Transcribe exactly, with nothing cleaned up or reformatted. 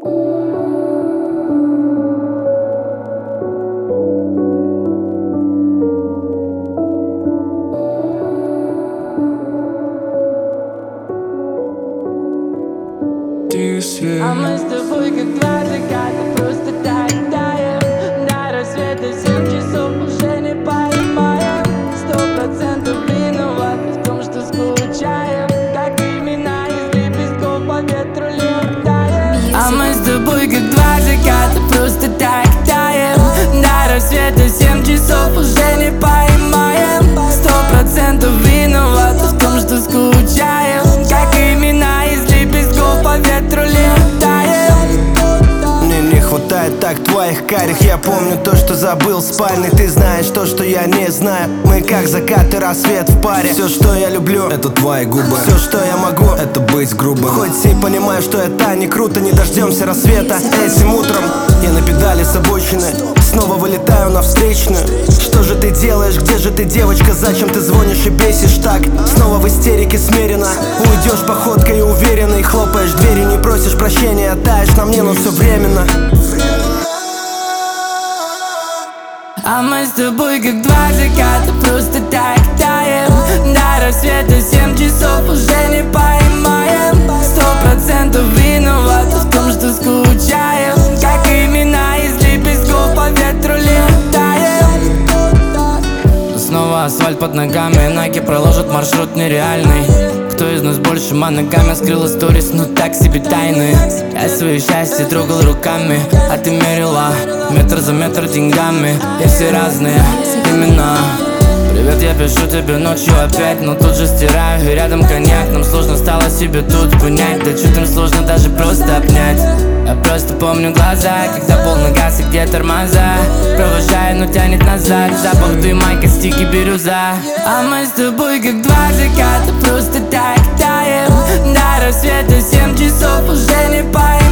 А мы с тобой как два заката, просто так таем. До рассвета семь часов уже не поймаем. Сто процентов виноваты в том, что скучаем. Как имена из лепестков по ветру летаем. А мы с тобой как два заката, просто так таем. До рассвета семь часов уже не поймаем. Сто процентов виноваты в том, что скучаем. Как имена из лепестков по ветру летаем. Мне не хватает так твоих карих. Я помню то, что забыл в спальне. Ты знаешь то, что я не знаю. Мы как закат и рассвет в паре. Все, что я люблю, это твои губы. Все, что я могу, это быть грубым. Хоть и понимаю, что это не круто, не дождемся рассвета. Этим утром я на педали с обочины снова вылетаю на встречную. Что же ты делаешь, где же ты, девочка? Зачем ты звонишь и бесишь так? Снова в истерике смиренно. Уйдешь походкой уверенной, хлопаешь дверью, не просишь прощения, таешь на мне, но все временно. А мы с тобой как два заката, просто так таем. До рассвета семь часов уже не поймаем. Сто процентов виноваты в том, что скучаем. Как имена из лепестков по ветру летаем. Снова асфальт под ногами, наги проложат маршрут нереальный. Кто из нас больше моногами скрыл сторис, но так себе тайны. Я свои счастья трогал руками, а ты мерила метр за метр деньгами. И все разные имена. Привет, я пишу тебе ночью опять, но тут же стираю, и рядом коньяк. Нам сложно стало себе тут понять, да чё там сложно даже просто обнять. Я просто помню глаза, когда полный газ и где тормоза. Провожаю, но тянет назад, запах дыма, костики бирюза. А мы с тобой как два заката, просто так таем. До рассвета семь часов уже не поймем.